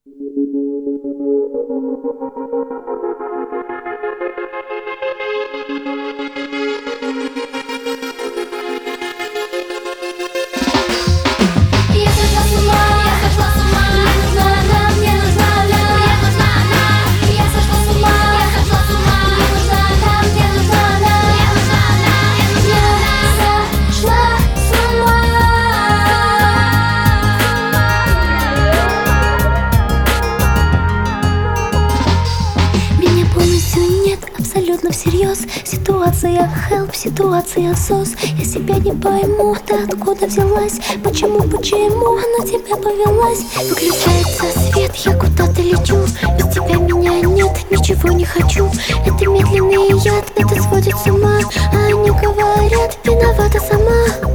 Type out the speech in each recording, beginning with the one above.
Абсолютно всерьез. Ситуация help, ситуация сос. Я себя не пойму, ты откуда взялась? Почему она тебя повелась? Выключается свет, я куда-то лечу. Без тебя меня нет, ничего не хочу. Это медленный яд, это сводит с ума. А они говорят, виновата сама.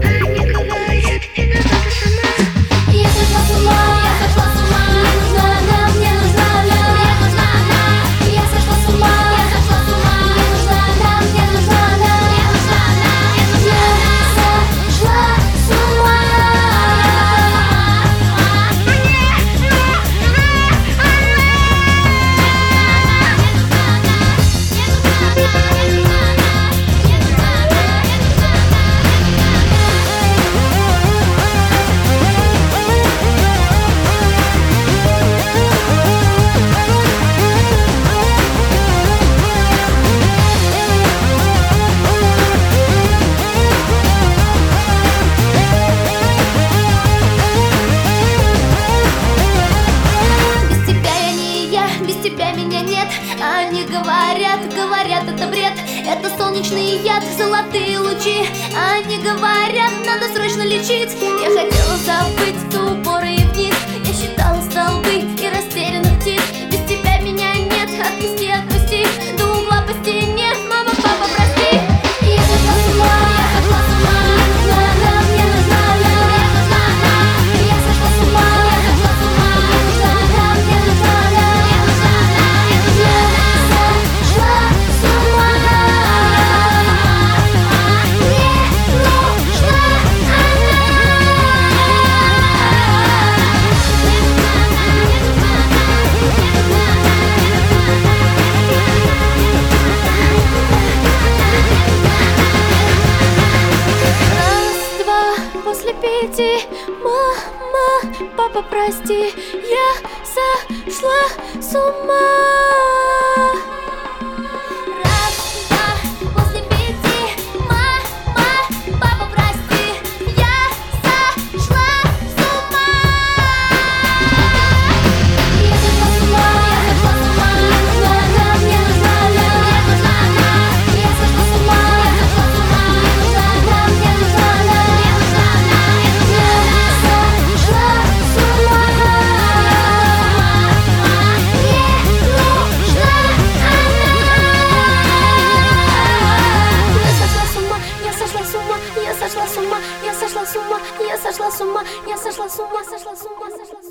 Я сошла с ума, я сошла с ума. Мне нужна она, мне нужна она. Мне нужна она. Я сошла с ума, я сошла с ума. Мне нужна она, мне нужна она. Мне нужна она, мне нужна она. Я сошла с ума. Они говорят, это бред. Это солнечный яд, золотые лучи. Они говорят, надо срочно лечить. Я хотела забыть до упора и вниз. Я считала столбы и растерянных птиц. Без тебя меня нет, отпусти, отпусти. До угла по стене, мама, папа, прости. Я сошла с ума, я сошла с ума. Мне нужна она, мне нужна она. Мне нужна она. Я сошла с ума, я сошла с ума. Мне нужна она, мне нужна она. Мне нужна она, мне нужна она. После 5, мама, папа, прости, я сошла с ума. Раз, два, после 5, мама, папа, прости, я сошла с ума. Я сошла с ума, я сошла с ума. Мне нужна она, мне нужна она. Мне нужна она. Я сошла с ума, я сошла с ума. Мне нужна она, мне нужна она. Я сошла с ума, я сошла с ума, я сошла с ума, я сошла с ума, сошла с ума, сошла с ума.